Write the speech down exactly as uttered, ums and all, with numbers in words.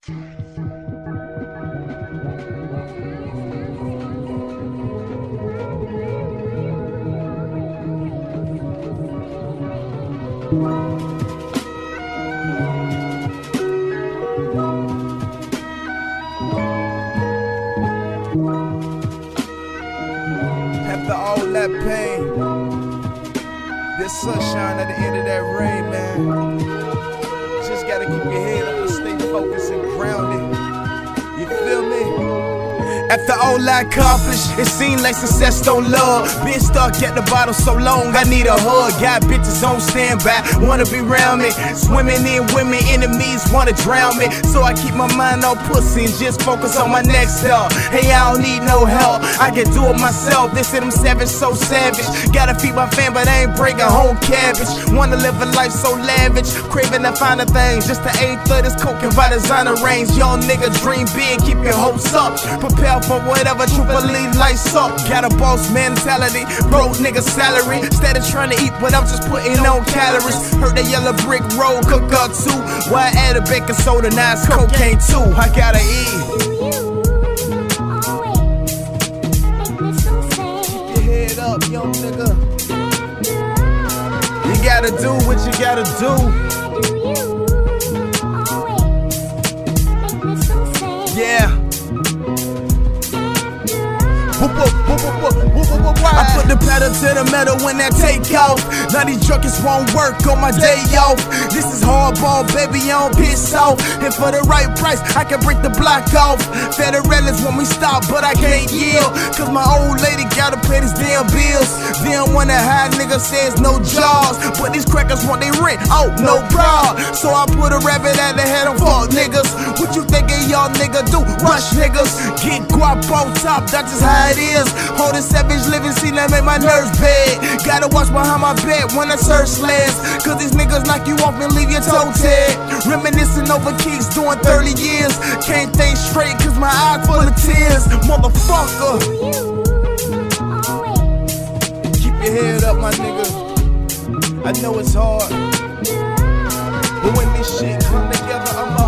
After all that pain, there's sunshine at the end of that rain, man. Just gotta keep your head up and stay focused and grounded. You feel me? After all I accomplished, it seemed like success don't love. Been stuck at the bottom so long, I need a hug. Got bitches on standby, wanna be around me. Swimming in women, enemies wanna drown me. So I keep my mind on pussy and just focus on my next step. Hey, I don't need no help, I can do it myself. They say I'm savage, so savage. Gotta feed my fam, but I ain't breaking whole cabbage. Wanna live a life so lavish, craving the finer things. Just the eighth of this coke and by designer range. Young nigga dream big, keep your hopes up. Prepare for whatever, truthfully lights up. Got a boss mentality, broke nigga salary. Instead of trying to eat, but I'm just putting on calories. Heard that yellow brick road cook up too. Why add a baking soda, now it's cocaine too. I gotta eat. Keep your head up, young nigga. You gotta do what you gotta do. Yeah. I put the pedal to the metal when that take off. Now these junkies won't work on my day off. This is hardball, baby, I don't piss off. And for the right price, I can break the block off. Federalists want me stop, but I can't yield. Cause my old lady gotta pay these damn bills. They don't wanna hide, nigga says no jobs. But these crackers want they rent, oh, no problem. So I put a rabbit at the head of fuck niggas. What you thinking y'all nigga do? Rush niggas. Get guap on top, that's just how it is. Hold a savage living scene that make my nerves bad. Gotta watch behind my back when I search lands. Cause these niggas knock you off and leave your toe tag. Reminiscing over keys doing thirty years. Can't think straight cause my eyes full of tears. Motherfucker. Keep your head up, my nigga. I know it's hard, but when this shit come together, I'm